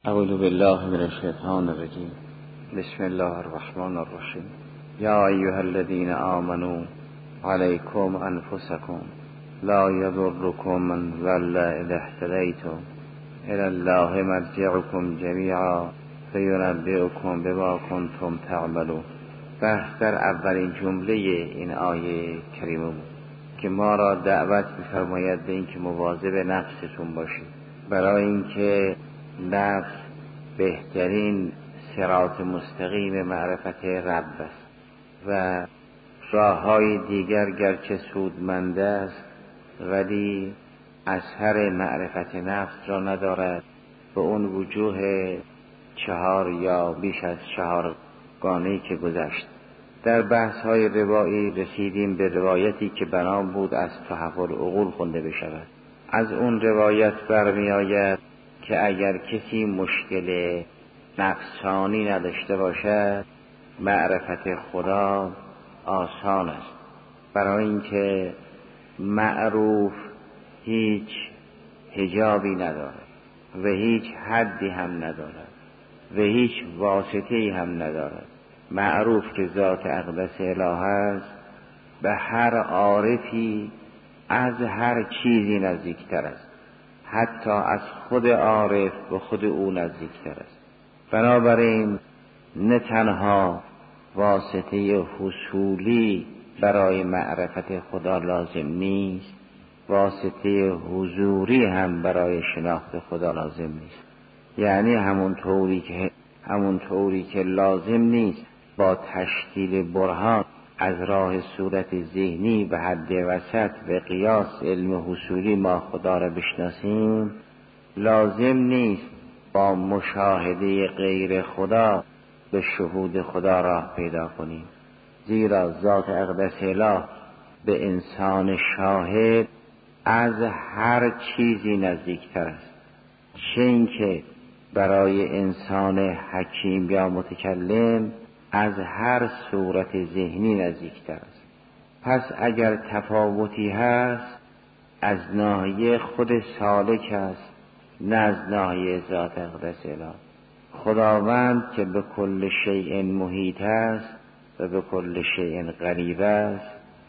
اعوذ بالله من الشیطان الرجیم. بسم الله الرحمن الرحیم. یا ایها الذین آمنوا علیکم انفسکم لا یضرکم من ضل اذا اهتدیتم الی الله مرجعکم جمیعا فینبئکم بما کنتم تعملون. بحث در اولین جمله این آیه کریمه بود که ما را دعوت می‌فرماید به اینکه مواظب نفستون باشید، برای اینکه نفس بهترین صراط مستقیم معرفت رب است و راه‌های دیگر گرچه سودمند است ولی اثر معرفت نفس را ندارد به اون وجوه 4 یا بیش از 4 گانه‌ای که گذشت. در بحث‌های روایی رسیدیم به روایتی که بنام بود از تحف العقول خونده بشود. از اون روایت برمی آید که اگر کسی مشکل نفسانی نداشته باشد معرفت خدا آسان است، برای اینکه معروف هیچ حجابی ندارد و هیچ حدی هم ندارد و هیچ واسطه‌ای هم ندارد. معروف که ذات اقدس اله است به هر عارفی از هر چیزی نزدیکتر است، حتی از خود عارف به خود او نزدیکتر است. بنابراین نه تنها واسطه حصولی برای معرفت خدا لازم نیست، واسطه حضوری هم برای شناخت خدا لازم نیست. یعنی همون طوری که لازم نیست با تشکیل برهان از راه صورت ذهنی به حد وسط و قیاس علم حصولی ما خدا را بشناسیم، لازم نیست با مشاهده غیر خدا به شهود خدا راه پیدا کنیم، زیرا ذات اقدس اله به انسان شاهد از هر چیزی نزدیکتر است، چه اینکه برای انسان حکیم یا متکلم از هر صورت ذهنی نزدیکتر است. پس اگر تفاوتی هست از ناحیه خود سالک است، نه از ناحیه ذات اقدس اله. خداوند که به کل شیء محیط است و به کل شیء قریب است،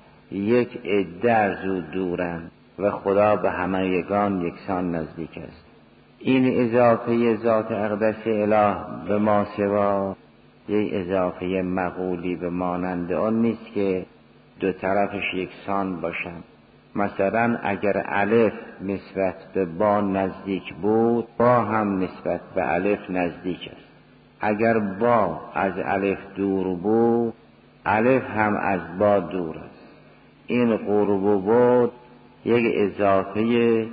یک عده از او دورند و خدا به همه یگان یکسان نزدیک است. این اضافه ذات اقدس اله به ما سوا یک اضافه مقولی به مانند آن نیست که دو طرفش یکسان باشند. مثلا اگر الف نسبت به با نزدیک بود، با هم نسبت به الف نزدیک است. اگر با از الف دور بود، الف هم از با دور است. این قرب و بعد یک اضافه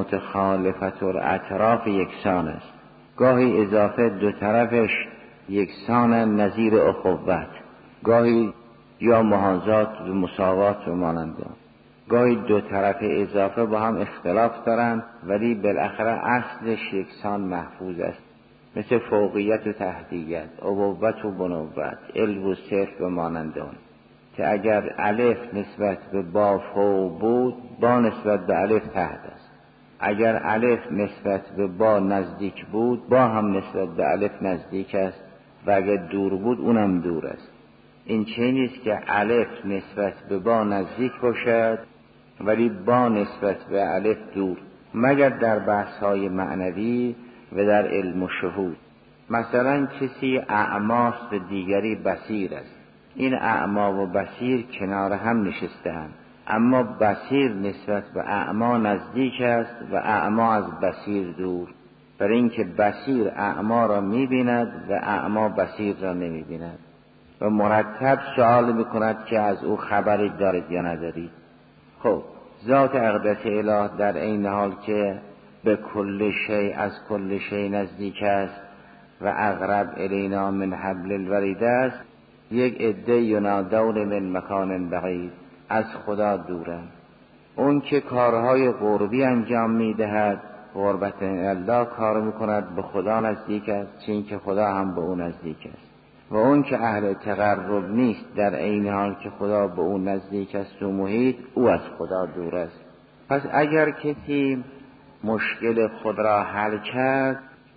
متخالفت الاطراف یکسان است. گاهی اضافه دو طرفش یکسان نظیر اخوت، گاهی یا محاذات و مساوات و مانند آن. گاهی دو طرف اضافه با هم اختلاف دارند ولی بالاخره اصلش یکسان محفوظ است، مثل فوقیت و تحتیت، ابوت و بنوت، علو و صرف و مانند آن، که اگر الف نسبت به با فوق بود، با نسبت به الف تحت است. اگر الف نسبت به با نزدیک بود، با هم نسبت به الف نزدیک است و اگر دور بود اونم دور است. این چه نیست که الف نسبت به با نزدیک باشد ولی با نسبت به الف دور، مگر در بحث‌های معنوی و در علم و شهود. مثلا کسی اعماست و دیگری بصیر است. این اعما و بصیر کنار هم نشسته‌اند، اما بصیر نسبت به اعما نزدیک است و اعما از بصیر دور، برای اینکه بصیر اعما را می‌بیند و اعما بصیر را نمی‌بیند و مرتب سوال می‌کند که از او خبری دارید یا ندارید. خب ذات اقدس اله در این حال که به کل شیء از کل شیء نزدیک است و اقرب الینا من حبل الورید است، یک عده ینادون من مکان بعید از خدا دورند. اون که کارهای قربی انجام میدهد قربت الله کار میکند به خدا نزدیک است، چون که خدا هم به اون نزدیک است. و اون که اهل تقرب نیست در این حال که خدا به اون نزدیک است و محیط، او از خدا دور است. پس اگر کسی مشکل خود را حل کرد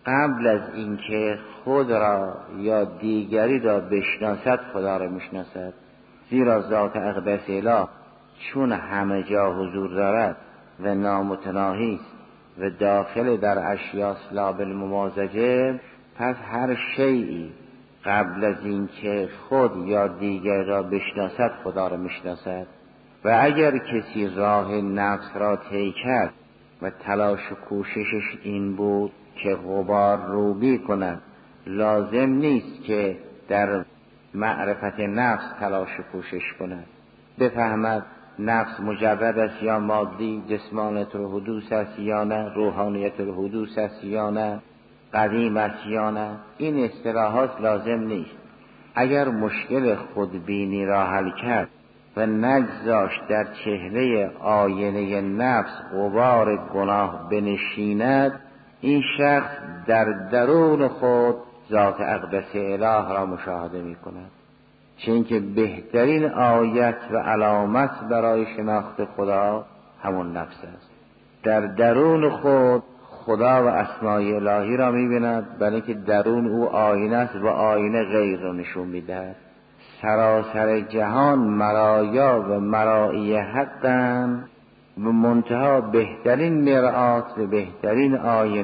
قبل از اینکه خود را یا دیگری را بشناسد خدا را میشناسد. زیرا ذات اقدس اله چون همه جا حضور دارد و نامتناهی است و داخل در اشیاء لا بالممازجه، پس هر شیئی قبل از اینکه خود یا دیگر را بشناسد خدا را میشناسد. و اگر کسی راه نفس را طی کرد و تلاش و کوششش این بود که غبار روبی کند، لازم نیست که در معرفت نفس تلاش و کوشش کند، بفهمد نفس مجرد است یا مادی، جسمانیت الحدوث است یا نه، روحانیت الحدوث است یا نه، قدیم است یا نه. این اصطلاحات لازم نیست. اگر مشکل خودبینی را حل کرد و نگذاشت در چهره آینه نفس غبار گناه بنشیند، این شخص در درون خود ذات اقدس اله را مشاهده می کند. چون که بهترین آیت و علامت برای شناخت خدا همون نفس است. در درون خود خدا و اسمای الهی را می بیند، بلکه که درون او آینه است و آینه غیر را نشون می دهد. سراسر جهان مرایا و مرایی حقن و منتها بهترین مرآت و بهترین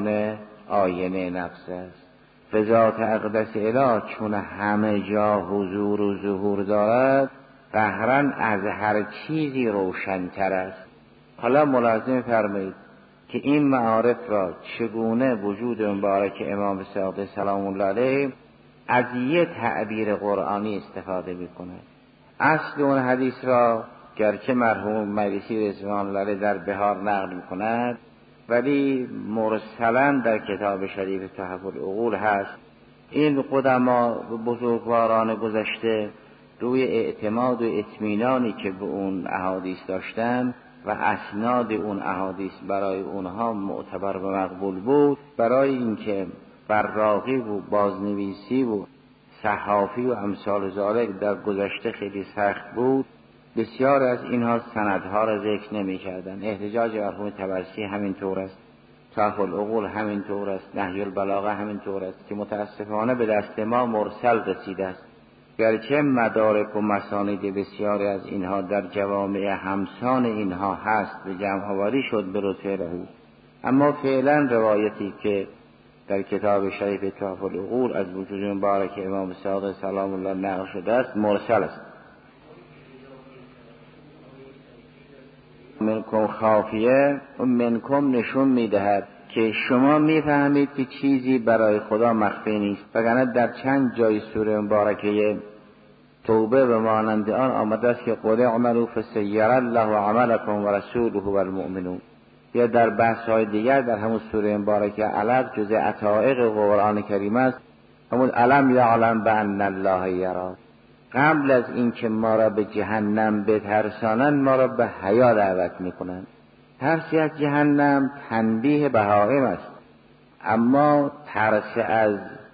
آینه نفس است. و ذات اقدس اله چون همه جا حضور و ظهور دارد، قهرن از هر چیزی روشن‌تر است. حالا ملاحظه فرمایید که این معارف را چگونه وجود مبارک امام صادق سلام الله علیه از یه تعبیر قرآنی استفاده می‌کند. اصل اون حدیث را گرچه مرحوم مجلسی رضوان الله علیه در بهار نقل می‌کند، ولی مرسلاً در کتاب شریف تحف العقول هست. این قدما بزرگواران گذشته روی اعتماد و اطمینانی که به اون احادیث داشتن و اسناد اون احادیث برای اونها معتبر و مقبول بود، برای اینکه براقی و بازنویسی و صحافی و امثال ذالک در گذشته خیلی سخت بود، بسیار از اینها سندها را ذکر نمی کردن. احتجاج مرحوم طبرسی همین طور است، تحف العقول همین طور است، نهج البلاغه همین طور است که متاسفانه به دست ما مرسل رسیده است. گرچه مدارک و مسانید بسیاری از اینها در جوامع همسان اینها هست به جمع آوری شد به رتبه رهو، اما فعلا روایتی که در کتاب شریف تحف العقول از وجود مبارک امام صادق سلام الله نقل شده است مرسل است. منکم خافیه و منکم نشون میدهد که شما میفهمید که چیزی برای خدا مخفی نیست. وگرنه در چند جای سوره مبارکه توبه و مانند آن آمده است که قل اعملوا فسیر الله عملکم و رسوله و المؤمنون. یا در بحث‌های دیگر در همون سوره مبارکه علق جزء عتائق قرآن کریم است، همون علم یعلم بأن الله یری. قبل از اینکه ما را به جهنم بترسانند ما را به حیا دعوت میکنند. ترسی از جهنم تنبیه بهائم است، اما ترس از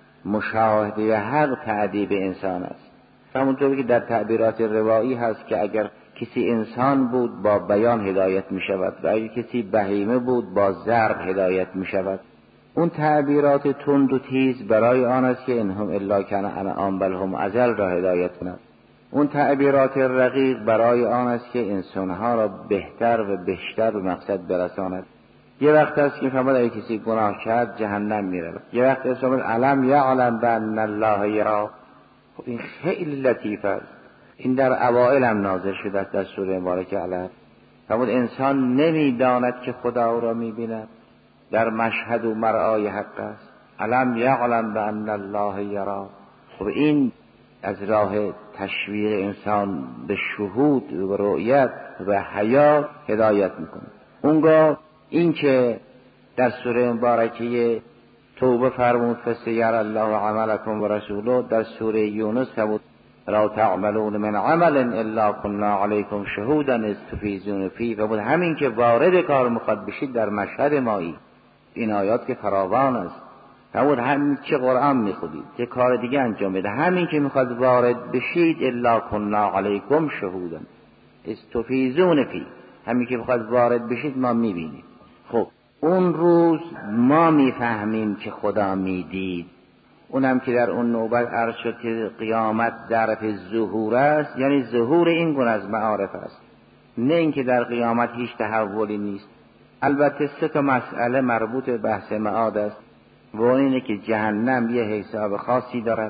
مشاهده حق تأدیب انسان است. همونطوری که در تعبیرات روایی هست که اگر کسی انسان بود با بیان هدایت می شود و اگر کسی بهیمه بود با ضرب هدایت می شود. اون تعبیرات تند و تیز برای آن است که انهم الا کان انعام بل هم اضل را هدایت کند. اون تعبیرات رقیق برای آن است که انسانها را بهتر و بیشتر به مقصد برساند. یه وقت است که فرمود اگه کسی گناه کرد جهنم میره، یه وقت است فرمود علم یعلم بأن الله یری. خب این خیلی لطیف است. این در اوائل هم نازل شده است در سوره مبارکه علق. فرمود انسان نمیداند که خدا او را میبیند، در مشهد و مرآی حق است. علم یعلم بأن الله یری. خب این از راه تشویق انسان به شهود و رؤیت و حیا هدایت میکنه. اونگاه این که در سوره مبارکه توبه فرمود فسیر الله عملکم و رسوله، در سوره یونس فرمود لا تعملون من عمل الا كنا علیکم شهودا اذ تفیضون فیه. و بود همین که وارد کار میخواد بشید در مشهد مایی. این آیات که فراوان است. همون همین که قرآن میخونید که کار دیگه انجام بده، همین که میخواد وارد بشید الا كنا علیکم شهودا اذ تفیضون فیه، همین که میخواد وارد بشید ما میبینیم. خب اون روز ما میفهمیم که خدا میدید. اونم که در اون نوبت عرض شد که قیامت ظرف ظهور است، یعنی ظهور این گونه از معارف است، نه اینکه در قیامت هیچ تحولی نیست. البته 3 مسئله مربوط به بحث معاد است و اینه که جهنم یه حساب خاصی دارد،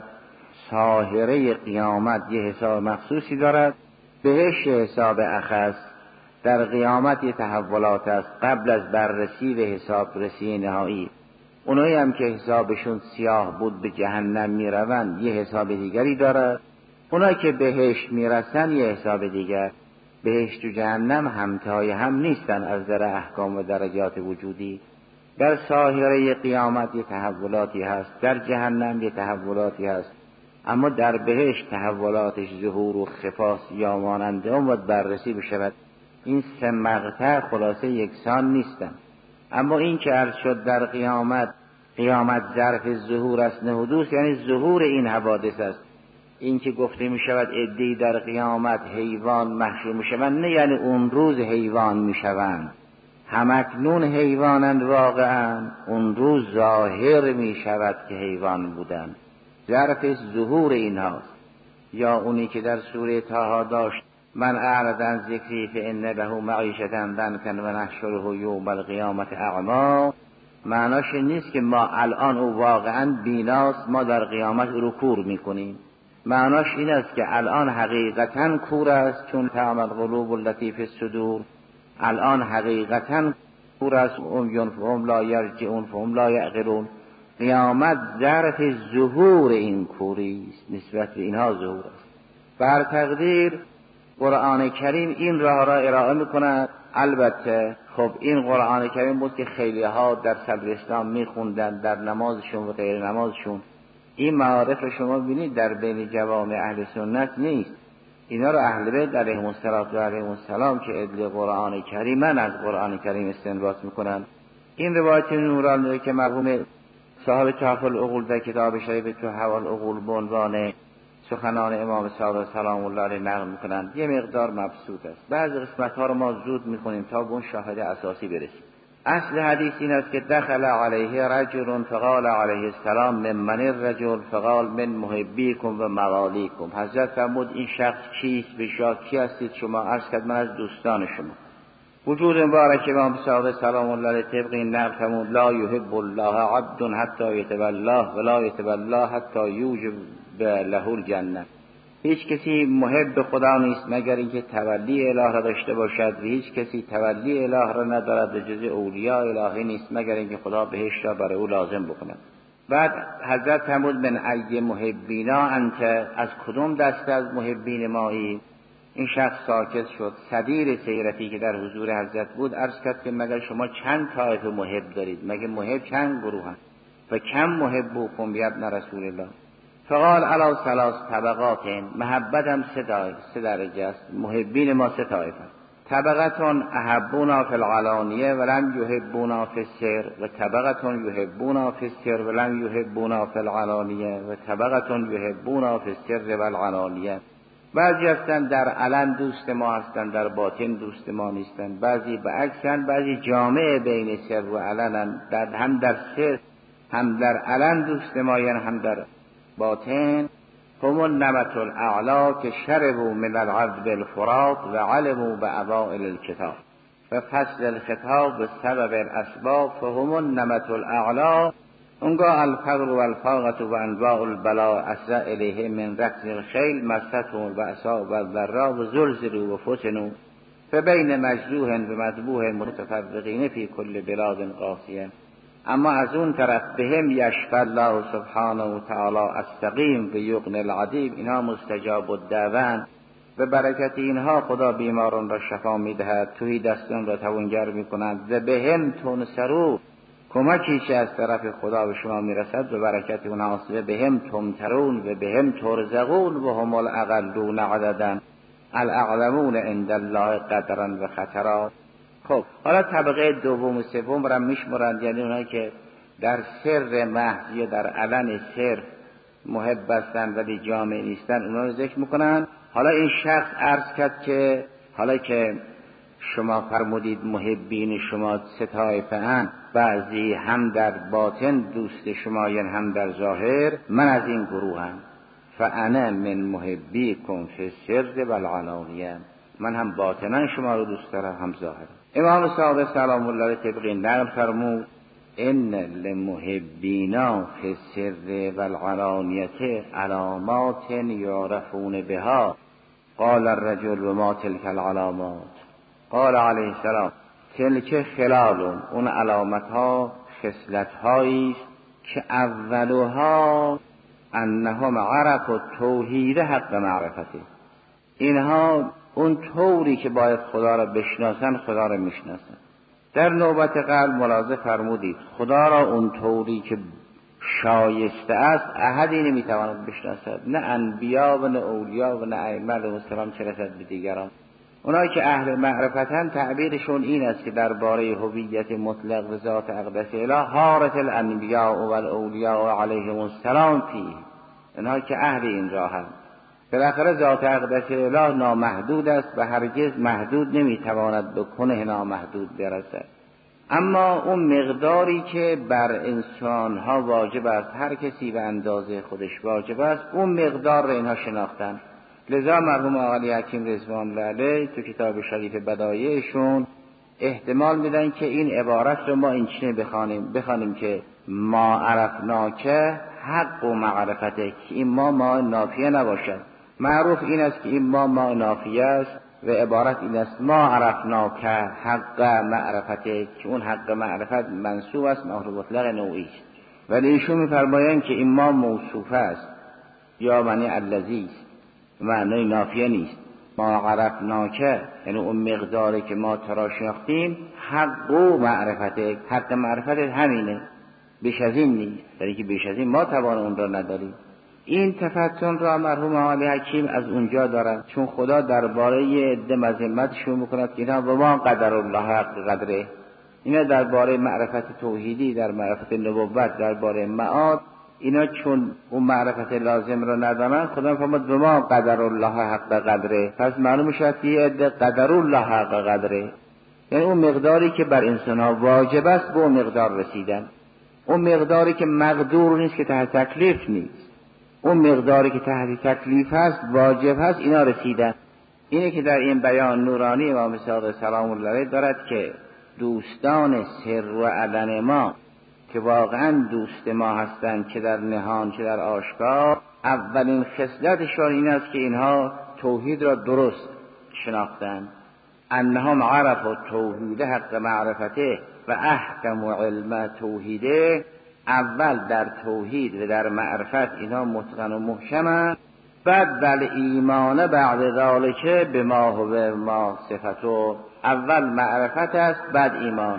ساحره قیامت یه حساب مخصوصی دارد، بهش حساب اخص. در قیامت یه تحولات است قبل از بررسی و حساب رسی نهایی. اونایی هم که حسابشون سیاه بود به جهنم میروند یه حساب دیگری دارد، اونایی که بهشت میرسن یه حساب دیگر. بهشت و جهنم همتای هم نیستن از نظر احکام و درجات وجودی. در ساحره قیامت یه تحولاتی هست، در جهنم یه تحولاتی هست، اما در بهشت تحولاتش ظهور و خفاست یا مانند اون باید بررسی بشود. این 3 مقطع خلاصه یکسان نیستن. اما این که عرض شد در قیامت ظرف ظهور است نه حدوث، یعنی ظهور این حوادث است. این که گفته می شود عده‌ای در قیامت حیوان محشور می شوند، نه یعنی اون روز حیوان می شوند، همکنون حیوانند واقعا، اون روز ظاهر می شود که حیوان بودند. ظرف ظهور اینهاست. یا اونی که در سوره طه داشت من اعرض عن ذکری فان له معیشة ضنکا و نحشره یوم القیامة اعمی، معناش نیست که ما الان او واقعا بیناست ما در قیامت او رو کور میکنیم. معناش این است که الان حقیقتا کور است، چون تعمل قلوب التي فی الصدور، الان حقیقتا کور است، عمیٌ فهم لا یرجعون فهم لا یعقلون. قیامت ظرف ظهور این کوری است، نسبت به اینها ظهور است. بر تقدیر قرآن کریم این راه را ارائه میکند. البته خب این قرآن کریم بود که خیلی ها در صدر اسلام میخوندن در نمازشون و غیر نمازشون. این معارف رو شما ببینید در بین جوامع اهل سنت نیست. اینا رو اهل بیت علیهم السلام که ادل قرآن کریمن از قرآن کریم استنباط میکنن. این روایت نورانی که مرحوم صاحب تحف العقول در کتاب شریف تحف العقول به عنوان سخنان امام صادق سلام الله علیه نقل میکنند، یه مقدار مبسوط است. بعضی قسمت ها رو ما زود میکنیم تا به اون شاهد اساسی برسیم. اصل حدیث این است که دخل علیه رجل فقال علیه السلام من الرجل فقال من محبیکم و موالیکم. حضرت فرمود این شخص کیست؟ بشا کی هستید شما؟ عرض کرد من از دوستان شما. وجود مبارک امام صادق سلام الله علیه طبق این نقل فرمود لا یحب الله عبد حتی یتولاه ولا یتولاه حتی یوجب له الجنه. هیچ کسی محب خدا نیست مگر اینکه تولی اله را داشته باشد و هیچ کسی تولی اله را ندارد و جز اولیاء الهی نیست مگر اینکه خدا بهشت را برای او لازم بکند. بعد حضرت فرمود من ای محبینا انت، از کدوم دسته از محبین مایی؟ این شخص ساکت شد. صدیر سیرتی که در حضور حضرت بود عرض کرد که مگر شما چند طایفه محب دارید؟ مگر محب چند گروه هست؟ و کم محبوکم بیابن رسول الله؟ فقال علی 3 طبقات، محبتم 3 درجه است، محبین ما 3 طایفه. طبقتون احبونا فی العلانیه ولم یحبونا فی السر، و طبقتون یحبونا فی السر ولم یحبونا فی العلانیه، و طبقتون یحبونا فی السر والعلانیه. بعضی هستن در علن دوست ما هستن، در باطن دوست ما نیستن. بعضی برعکسن، بعضی جامع بین سر و علن، هم در سر هم در علن دوست ما، یعنی هم در باطن. هم النمط الاعلا که شربوا من العذب الفرات و علموا بأوائل الكتاب و فصل الخطاب به سبب الاسباب فهم النمط الاعلا. اونگاه الفقر و الفاقة و انواع البلاء اسرع الیه من رکض الخیل مستهم البأساء و الضراء و زلزلوا و فتنوا فبین مجروح و مذبوح متفرقین فی کل بلاد قاسیه. اما از اون طرف بهم یشفی الله سبحانه و تعالی السقیم و یغنی العدیم، اینها مستجاب الدعوان، به برکت اینها خدا بیماران را شفا میدهد، توهی دستان را توانگر میکند و بهم تنصروا، کمکی که از طرف خدا به شما میرسد به برکت اونهاست. و بهم تمترون و بهم ترزقون و هم الاقلون عددا الاعلمون عند الله قدرا و خطرا. خب حالا طبقه دوم و سوم را میشمرند، یعنی اونایی که در سر محض یا در علن سر محب هستند ولی جامع نیستند، اونا رو ذکر میکنن. حالا این شخص عرض کرد که حالا که شما فرمودید محبین شما سه طایفه اند، بعضی هم در باطن دوست شما یعنی هم در ظاهر، من از این گروهم. فانا من محبیکم فی السر والعلانیه، من هم باطنا شما رو دوست دارم هم ظاهرا. امام صادق سلام الله علیه طبق نقل فرمود ان للمحبینا فی السر والعلانیه علامات یعرفون بها. قال الرجل وما تلك العلامات؟ قال علیه السلام تلک خلال، اون علامت ها خصلت هایی که اولها انهم عرفوا توحید حق معرفته، اینها اون طوری که باید خدا را بشناسن خدا را میشناسن. در نوبت قبل ملاحظه فرمودید خدا را اون طوری که شایسته است احدی نمیتواند بشناسد، نه انبیا و نه اولیا و نه ائمه علیهم السلام چه رسد به دیگران. اونایی که اهل معرفتن تعبیرشون این است که درباره هویت مطلق و ذات اقدس اله حارت الانبیاء و الاولیاء علیهم السلام فیه، اونایی که اهل این راهن. بالاخره ذات اقدس اله نامحدود است و هرگز محدود نمیتواند به کنه نامحدود برسد. اما اون مقداری که بر انسانها واجب است، هر کسی به اندازه خودش واجب است، اون مقدار را اینها شناختن. لذا مرحوم آقای حکیم رضوان الله علیه تو کتاب شریف بدایعشون احتمال میدن که این عبارت رو ما اینچنین بخوانیم که ما عرفناک حق و معرفته، که این ما نافیه نباشد. معروف این است که این ما نافیه است و عبارت این است ما عرفناک حق معرفته، که اون حق معرفت منصوب است محروف مطلق نوعی است. ولی ایشون میفرمایند که این ما موصوف است یا معنی الذی است، معنی نافیه نیست. ما عرفناک یعنی اون مقداری که ما ترا شناختیم، حق و معرفته، حق معرفت همینه، بیش از این نیست، یعنی که بیش از این ما توان اون را نداریم. این تفتن را مرحوم آقای حکیم از اونجا دارن، چون خدا درباره یه عده مذمتشون میکند که اینا و ما قدر الله حق قدره، اینا درباره معرفت توحیدی، در معرفت نبوت، درباره معاد، اینا چون اون معرفت لازم را ندارن، خدا فرمود و ما قدر الله حق قدره. پس معلوم شد که یه عده قدر الله حق قدره، یعنی اون مقداری که بر انسان ها واجب است به اون مقدار رسیدن، اون مقداری که مقدور نیست که تحت تکلیف نیست، اون مقداری که تحت تکلیف هست واجب هست، اینا رسیدن. اینه که در این بیان نورانی امام صادق سلام الله علیه دارد که دوستان سر و علن ما که واقعا دوست ما هستند، چه در نهان چه در آشکار، اولین خصلتشان این است که اینها توحید را درست شناختند. انهم عرفوا توحید حق معرفته و احکم علم توحیده، اول در توحید و در معرفت اینها متقن و محکمند. بعد بل ایمان بعد ذالک به ما هو ما صفتو، اول معرفت است بعد ایمان.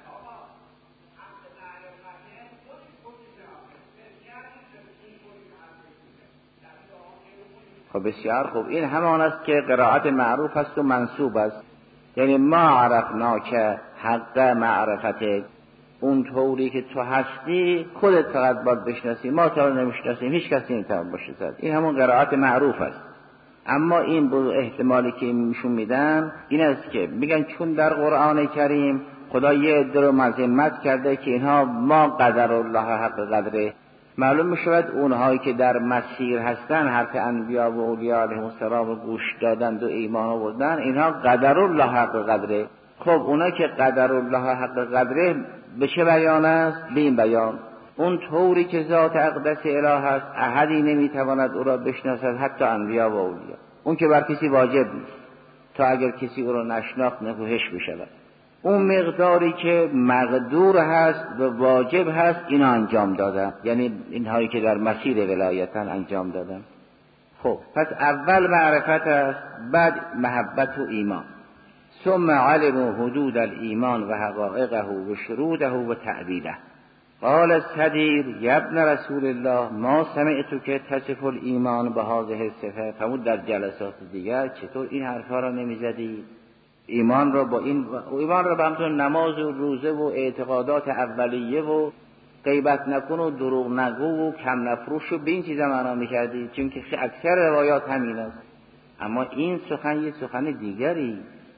خب بسیار خوب، این همان است که قرائت معروف است و منصوب است، یعنی ما عرفناک حق معرفته، اون طوری که تو هستی خودت فقط باید بشناسی، ما تو رو نمیشناسیم، هیچ کسی نمیتواند بشناسد. این همون قرائت معروف است. اما این به احتمالی که میشون میدن این است که میگن چون در قرآن کریم خدا یه عده رو مذمت کرده که اینها ما قدر الله حق قدره، معلوم میشود اونهایی که در مسیر هستن، حرف انبیا و اولیاء علیهم السلام رو گوش دادند و ایمان آوردن، اینها قدر الله حق قدره. خب اونا که قدر الله حق قدره به چه بیان است؟ به این بیان اون طوری که ذات اقدس اله است احدی نمیتواند او را بشناسد، حتی انبیا و اولیا. اون که بر کسی واجب نیست، تا اگر کسی او را نشناخت نکوهش بشود. اون مقداری که مقدور هست و واجب هست اینا انجام دادن، یعنی اینهایی که در مسیر ولایتن انجام دادن. خب پس اول معرفت است، بعد محبت و ایمان. ثم علموا حدود الایمان و حقائقه و شروطه و تعبیده. قال الصدیر یا ابن رسول الله ما سمعتک تصف الایمان به هذه الصفه. فرمود در جلسات دیگر چطور این حرفا را نمیزدی؟ ایمان را با این ایمان را به همون نماز و روزه و اعتقادات اولیه و غیبت نکن و دروغ نگو و کم نفروش و به این چیزا معنا میکردی، چون که اکثر روایات همین است. اما این سخن یه سخن دیگری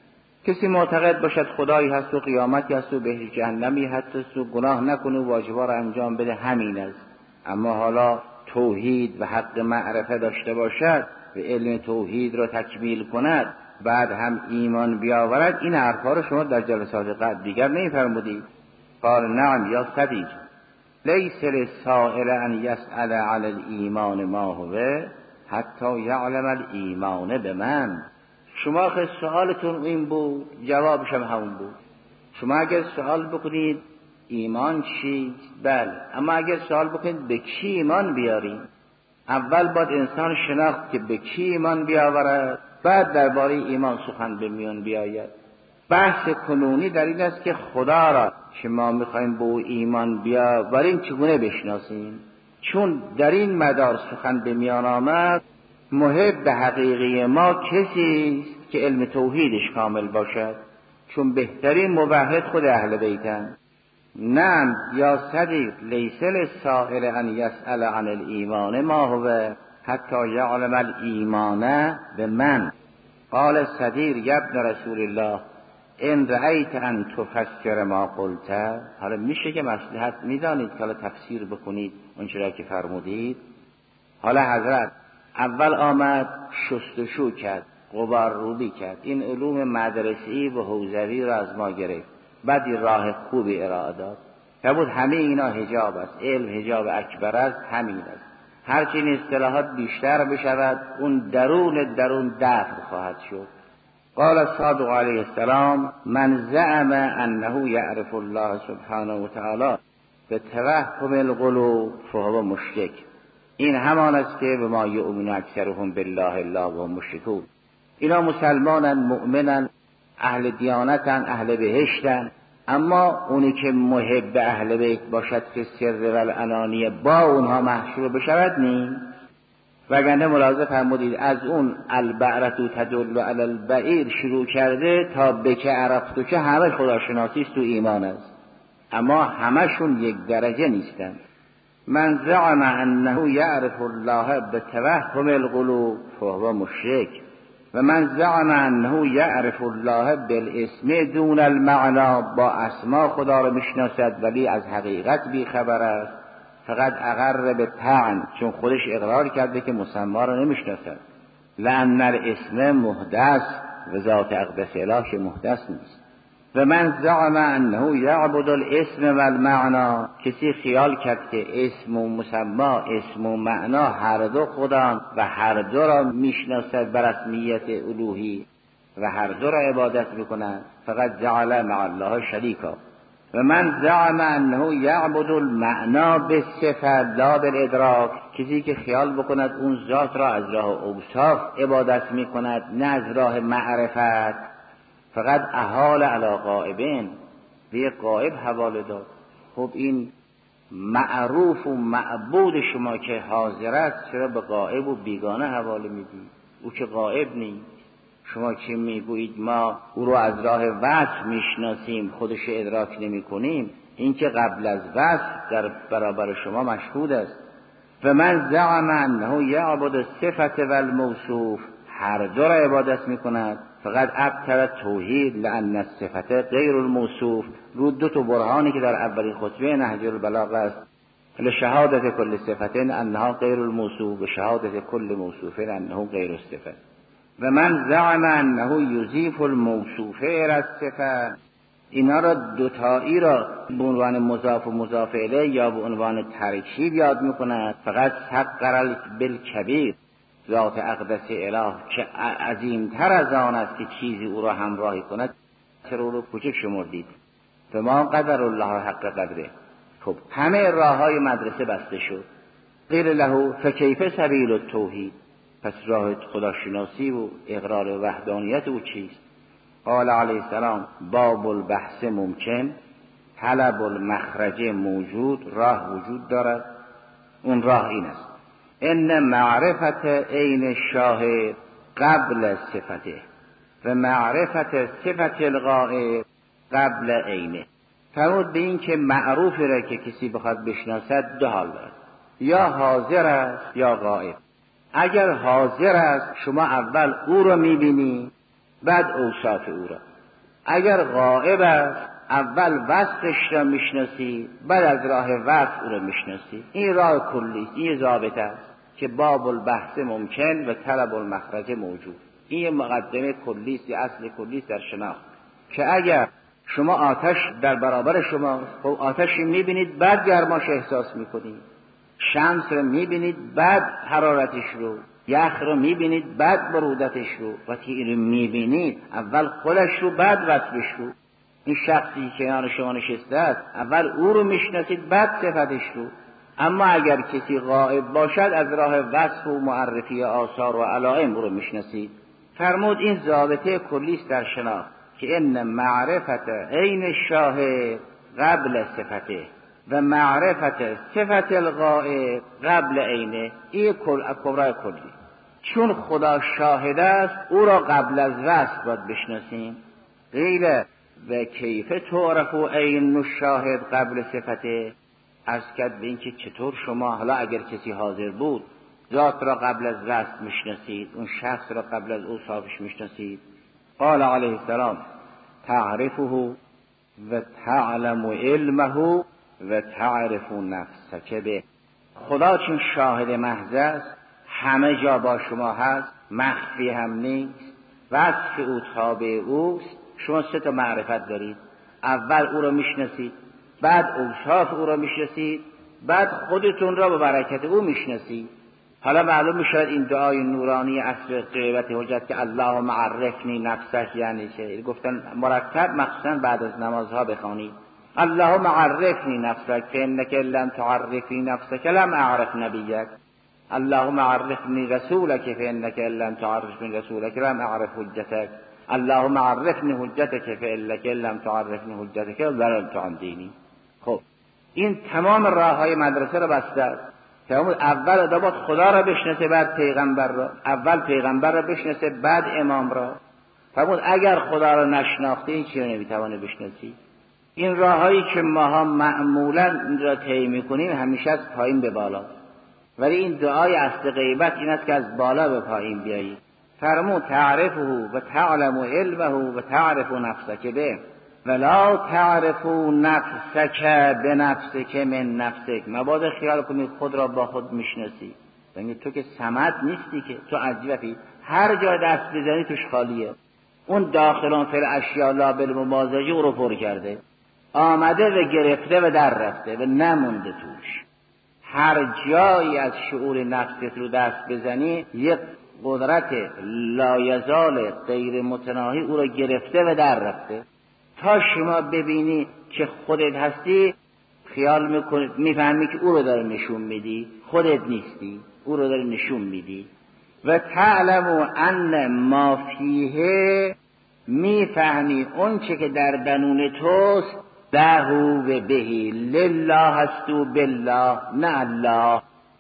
کسی معتقد باشد خدایی هست و قیامتی هست و بهشت جهنمی هست و گناه نکنه و واجبا را انجام بده، همین است. اما حالا توحید و حق معرفه داشته باشد و علم توحید را تکمیل کند، بعد هم ایمان بیاورد، این حرفا رو شما در جلسات قبل دیگر نمی‌فرمودید. قال نعم یا صدیق لیس للسائل ان یسأل علی الایمان ما هو حتی یعلم الایمان بمن. شما که سوالتون این بود، جوابش هم همون بود. شما اگر سوال بکنید ایمان چیست، بله، اما اگر سوال بکنید به کی ایمان بیاریم، اول باید انسان شناخت که به کی ایمان بیاورد، بعد درباره ایمان سخن به میان بیاید. بحث کنونی در این است که خدا را که ما میخوایم به او ایمان بیاوریم چگونه بشناسیم. چون در این مدار سخن به میان آمد، محب حقیقی ما کسی است که علم توحیدش کامل باشد، چون بهترین موحد خود اهل بیتند. نعم یا صدیق لیس للسائل ان یسأل عن الایمان ما هو حتی یعلم الایمان بمن. قال صدیق یا ابن رسول الله ان رأیت ان تفسر ما قلت. حالا میشه که مصلحت میدانید که حالا تفسیر بکنید اون چرا که فرمودید. حالا حضرت اول آمد شستشو کرد، غبار روبی کرد، این علوم مدرسه‌ای و حوزوی را از ما گرفت، بعد راه خوبی ارائه داد. فرمود همه اینا حجاب است، علم حجاب اکبر است، همین است. هرچی این اصطلاحات بیشتر بشود اون درون دفع خواهد شد. قال الصادق علیه السلام من زعم انه یعرف الله سبحانه و تعالی به توهم القلوب فهو مشرک. این همان است که به ما یؤمن اکثرهم بالله الا و مشرکون. اینا مسلمانن، مؤمنن، اهل دیانتن، اهل بهشتن، اما اونی که محب اهل بیت باشد که سر و الانانیه با اونها محشور بشود نیست. وگرنه ملاحظه فرمودید از اون البعرة تدل علی البعیر شروع کرده تا بک عرفتو که همه خداشناسی است و ایمان است، اما همشون یک درجه نیستن. من زعم انه یعرف الله بتوهم القلوب فهو مشرک و من زعم انه یعرف الله بالاسم دون المعنى، با اسما خدا را میشناسد ولی از حقیقت بی خبر است. فقط اقر به طعن، چون خودش اقرار کرده که مسما را نمیشناسد. لأن الاسم محدث و ذات اقدس اله که محدث نیست. و من زعم انه یعبد الاسم و المعنى، کسی خیال کرد که اسم و مسما، اسم و معنا هر دو خدا و هر دو را میشناسد به رسمیت الوهی و هر دو را عبادت میکند، فقط جعل مع الله شریکا. و من زعم انه یعبد المعنا بالصفه لا بالادراک، کسی که خیال بکند اون ذات را از راه اوصاف عبادت میکند نه از راه معرفت، فقط احال علی غائبین، به یک غائب حواله داد. خب این معروف و معبود شما که حاضر است چرا به غائب و بیگانه حواله میدید؟ او که غائب نیست. شما که میگویید ما او رو از راه وصف میشناسیم خودش ادراک نمی کنیم، این که قبل از وصف در برابر شما مشهود است. و من زعم انه یعبد الصفة و الموصوف، هر دو را عبادت میکند، فقط ابطل توحید لان الصفة غیر الموصوف. رو دو تا برهانی که در اولین خطبه نهج البلاغه است، لشهادت کل صفة انها غیر الموصوف و شهادت کل موصوف انه غیر الصفة. و من زعم انه یضیف الموصوف الى الصفة، اینا را دوتایی را به عنوان مضاف و مضاف الیه یا به عنوان ترکیب یاد میکند. فقط حق بالکبیر، ذات اقدس اله که عظیمتر از آن است که چیزی او را همراهی کند، چرا او را کوچک شمردید؟ فما قدر الله حق قدره. خب همه راههای مدرسه بسته شد. قیل له فکیف سبیل التوحید، پس راه خداشناسی و اقرار وحدانیت او چیست؟ قال علیه السلام باب البحث ممکن، طلب المخرج موجود، راه وجود دارد. اون راه این است ان معرفت عین الشاهد قبل صفته و معرفت صفت الغائب قبل عینه. فرمود به این که معروفی را که کسی بخواد بشناسد دو حال دارد، یا حاضر است یا غائب. اگر حاضر است شما اول او را میبینی بعد اوصاف او را، اگر غائب است اول وصفش را میشناسید، بعد از راه وصف او را میشناسید. این راه کلی است، این ضابطه است که باب البحث ممکن و طلب المخرج موجود. این مقدمه کلی است، اصل کلی است در شناخت، که اگر شما آتش در برابر شما، خب آتش میبینید بعد گرماش احساس میکنید، شمس رو میبینید بعد حرارتش رو، یخ رو میبینید بعد برودتش رو، وقتی این رو میبینید اول خودش رو بعد وصفش رو. این شخصی که کنار شما نشسته است اول او رو میشناسید بعد صفتش رو. اما اگر کسی غائب باشد از راه وصف و معرفی آثار و علائم او رو میشناسید. فرمود این ضابطه کلی است در شناخت که ان معرفت عین الشاهد قبل صفته و معرفت صفت الغائب قبل عینه. این کبرای کلی. چون خدا شاهد است او را قبل از وصف باید بشناسیم. غیر و کیف تعرف عین الشاهد قبل صفته. عرض کرد به این که چطور شما حالا اگر کسی حاضر بود ذات را قبل از وصف میشناسید، اون شخص را قبل از اوصافش میشناسید. قال علیه السلام تعرفه و تعلم علمه و تعرف نفسک به. خدا چون شاهد محض است، همه جا با شما هست، مخفی هم نیست، وصف او تابع اوست. شما سه تا معرفت دارید، اول او را میشناسید، بعد اوصاف او را میشناسید، بعد خودتون را به برکت او میشناسید. حالا معلوم میشد این دعای نورانی عصر غیبت حجت که اللهم عرفنی نفسک یعنی چه. گفتن مرتب مخصوصا بعد از نمازها بخوانید اللهم عرفنی نفسک فانک لم تعرفی نفسک لم اعرف نبیک، اللهم عرفنی رسولک فانک لم تعرفنی رسولک لم اعرف حجتک، اللهم عرفنی حجتک فانک لم تعرفنی حجتک ضللت عن دینی. خب این تمام راههای مدرسه را بسته است. اول آدم خدا را بشناسه بعد پیغمبر را، اول پیغمبر را بشناسه بعد امام را. فرمود اگر خدا را نشناخته این چی را نمیتوانه بشناسی. این راههایی که ماها معمولا را طی میکنیم همیشه از پایین به بالا، ولی این دعای اصل غیبت این است که از بالا به پایین بیایی. فرمود تعرفه و تعلم علمه و تعرف نفسک به ولا تعرف نفسک بنفسک من نفسک. مبادا خیال کنید خود را با خود میشناسی، یعنی تو که صمد نیستی، که تو عجیبی هر جا دست بزنی توش خالیه. اون داخلان فی الاشیاء لا بالممازجه او رو پر کرده، آمده و گرفته و در رفته و نمونده توش. هر جایی از شعور نفست رو دست بزنی یک قدرت لایزال غیر متناهی او رو گرفته و در رفته. تا شما ببینی که خودت هستی خیال میکنی میفهمی که او رو داره نشون میدی، خودت نیستی، او رو داره نشون میدی. و تعلم ان ما فیه، میفهمی اون چه که در درون توست، دهو و بهی لله هست و بالله نه الله.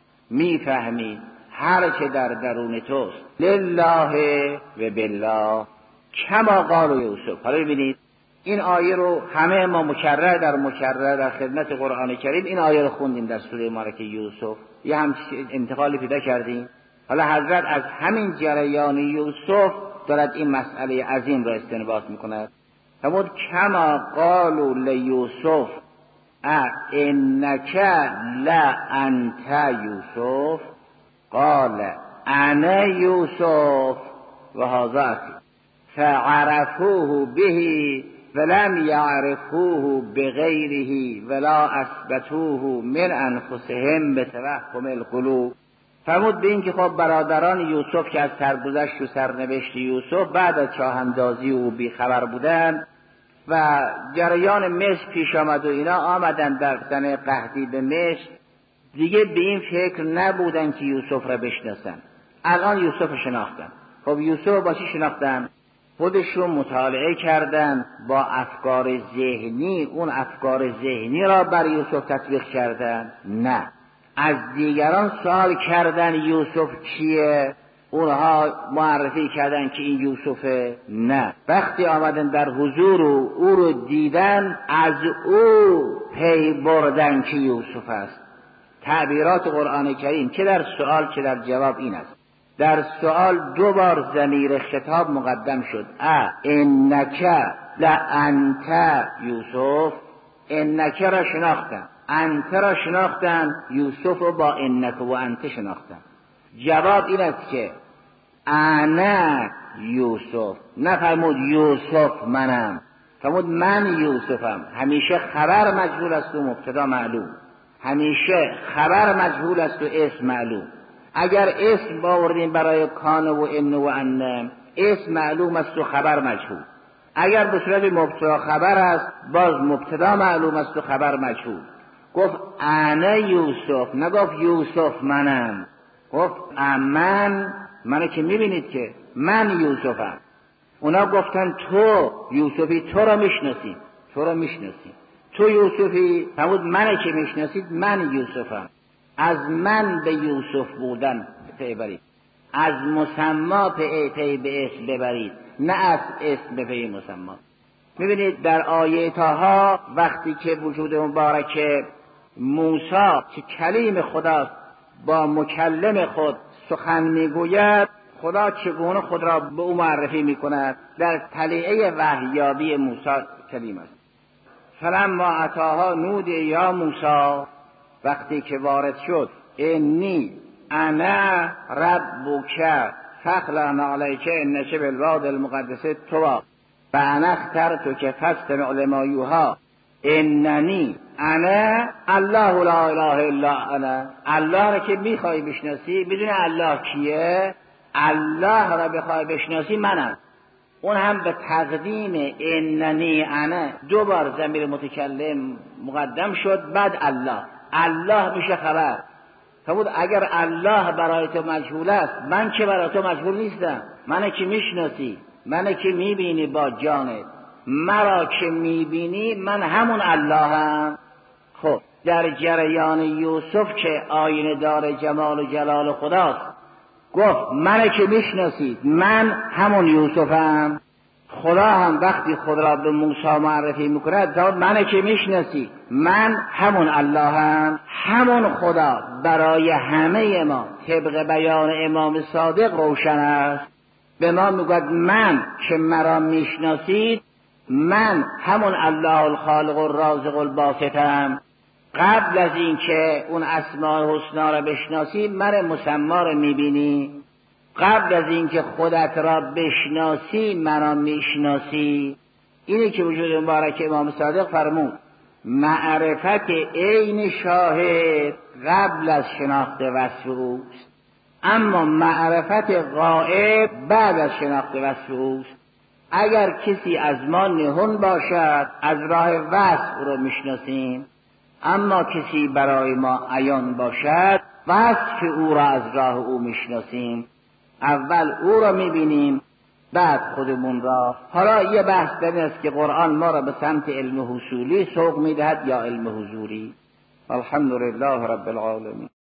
میفهمی هر چه در درون توست لله و بالله کما قال یوسف. حالا ببینید این آیه رو همه ما مکرر در خدمت قرآن کریم این آیه رو خوندیم در سوره مبارکه یوسف، یه همچین انتقالی پیدا کردیم. حالا حضرت از همین جریان یوسف دارد این مسئله عظیم را استنباط میکند. فرمود کما قالوا لیوسف انک لانت یوسف قال انا یوسف و هذا اخی فعرفوه به ولم یعرفوه بغیره ولا اثبتوه من انفسهم بتوهم القلوب. فرمود به این که خب برادران یوسف که از سرگذشت و سرنوشت یوسف بعد از چاه اندازی او بیخبر بودن و جریان مصر پیش آمد و اینا آمدن در سنه قحطی به مصر، دیگه به این فکر نبودن که یوسف را بشناسن. الان یوسف شناختن. خب یوسف با چی شناختن؟ خودشون مطالعه کردن، با افکار ذهنی اون افکار ذهنی را بر یوسف تطبیق کردن؟ نه، از دیگران سوال کردن یوسف کیه، اونها معرفی کردن که این یوسفه؟ نه، وقتی آمدن در حضور او رو دیدن از او پی بردن که یوسف است. تعبیرات قرآن کریم که در سوال که در جواب این است. در سوال 2 بار ضمیر خطاب مقدم شد. انک لانت یوسف، انک را شناختن، انت را شناختن، یوسف رو با انک و انت شناختن. جواب این است که انا یوسف، نفرمود یوسف منم، فرمود من یوسفم. همیشه خبر مجهول است و مبتدا معلوم، همیشه خبر مجهول است و اسم معلوم. اگر اسم باوردیم برای کان و ان و ان، اسم معلوم است و خبر مجهول. اگر به صورت مبتدا خبر است، باز مبتدا معلوم است و خبر مجهول. گفت انا یوسف، نگفت یوسف منم. گفت من که میبینید که من یوسفم. اونا گفتن تو یوسفی، تو را میشناسی، تو را میشناسی، تو یوسفی. فرمود من که میشناسید من یوسفم. از من به یوسف بودن پی برید، از مسما پی به اسم ببرید، نه از اسم به پی مسما. میبینید در آیه طه وقتی که وجود مبارک موسی که کلیم خداست با مکلم خود سخن میگوید، خدا چگونه خود را به او معرفی میکند؟ در طلیعه وحیابی موسی کلیم است. فلما اتاها نودی یا موسی، وقتی که وارد شد انی انا ربک فاخلع علیک انک بالواد المقدس طوی فانا اخترتک فاستمع لما یوحی اننی انا الله لا اله الا انا. الله را که میخوای بشناسی، بدون الله کیه؟ الله را بخوای بشناسی منم. اون هم به تقدیم اننی انا 2 بار ضمیر متکلم مقدم شد، بعد الله میشه خبر. فرمود اگر الله برای تو مجهول است، من که برای تو مجهول نیستم. من که میشناسی، من که میبینی با جانت، مرا که میبینی، من همون اللهم. خب در جریان یوسف که آینه دار جمال و جلال خداست، گفت من که میشناسید، من همون یوسفم. خدا هم وقتی خود را به موسی معرفی میکند، فرمود من که میشناسید، من همون اللهم. همون خدا برای همه ما طبق بیان امام صادق روشن است. به ما میگوید من که مرا میشناسید، من همون الله الخالق الرازق الباسطم. قبل از این که اون اسماء حسنا را بشناسی، من مسما را میبینی. قبل از این که خودت را بشناسی، منو میشناسی. اینه که وجود مبارک امام صادق فرمود معرفت عین شاهد قبل از شناخت وصف اوست، اما معرفت غائب بعد از شناخت وصف اوست. اگر کسی از ما نهان باشد، از راه وصف رو میشناسیم، اما کسی برای ما عیان باشد، وصف او را از راه او میشناسیم. اول او را میبینیم، بعد خودمون را. حالا یه بحث در این است که قرآن ما را به سمت علم حصولی سوق میدهد یا علم حضوری. الحمدلله رب العالمین.